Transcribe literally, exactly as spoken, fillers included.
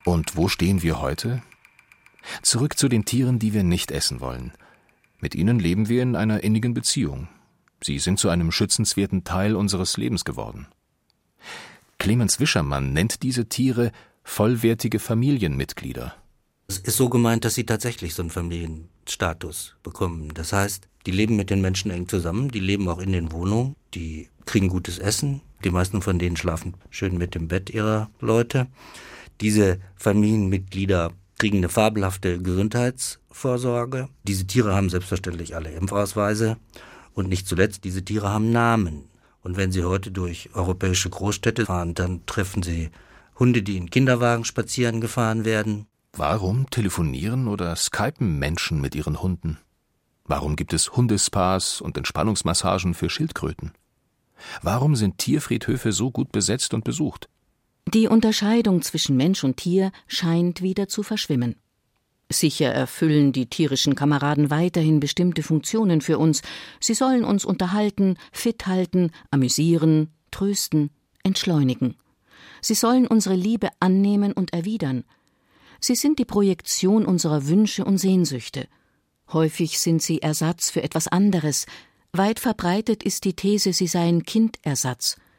Und wo stehen wir heute? Zurück zu den Tieren, die wir nicht essen wollen. Mit ihnen leben wir in einer innigen Beziehung. Sie sind zu einem schützenswerten Teil unseres Lebens geworden. Clemens Wischermann nennt diese Tiere vollwertige Familienmitglieder. Es ist so gemeint, dass sie tatsächlich so einen Familienstatus bekommen. Das heißt, die leben mit den Menschen eng zusammen, die leben auch in den Wohnungen, die kriegen gutes Essen. Die meisten von denen schlafen schön mit dem Bett ihrer Leute. Diese Familienmitglieder kriegen eine fabelhafte Gesundheitsvorsorge. Diese Tiere haben selbstverständlich alle Impfausweise. Und nicht zuletzt, diese Tiere haben Namen. Und wenn Sie heute durch europäische Großstädte fahren, dann treffen Sie Hunde, die in Kinderwagen spazieren gefahren werden. Warum telefonieren oder skypen Menschen mit ihren Hunden? Warum gibt es Hundespas und Entspannungsmassagen für Schildkröten? Warum sind Tierfriedhöfe so gut besetzt und besucht? Die Unterscheidung zwischen Mensch und Tier scheint wieder zu verschwimmen. Sicher erfüllen die tierischen Kameraden weiterhin bestimmte Funktionen für uns. Sie sollen uns unterhalten, fit halten, amüsieren, trösten, entschleunigen. Sie sollen unsere Liebe annehmen und erwidern. Sie sind die Projektion unserer Wünsche und Sehnsüchte. Häufig sind sie Ersatz für etwas anderes. Weit verbreitet ist die These, sie seien Kindersatz.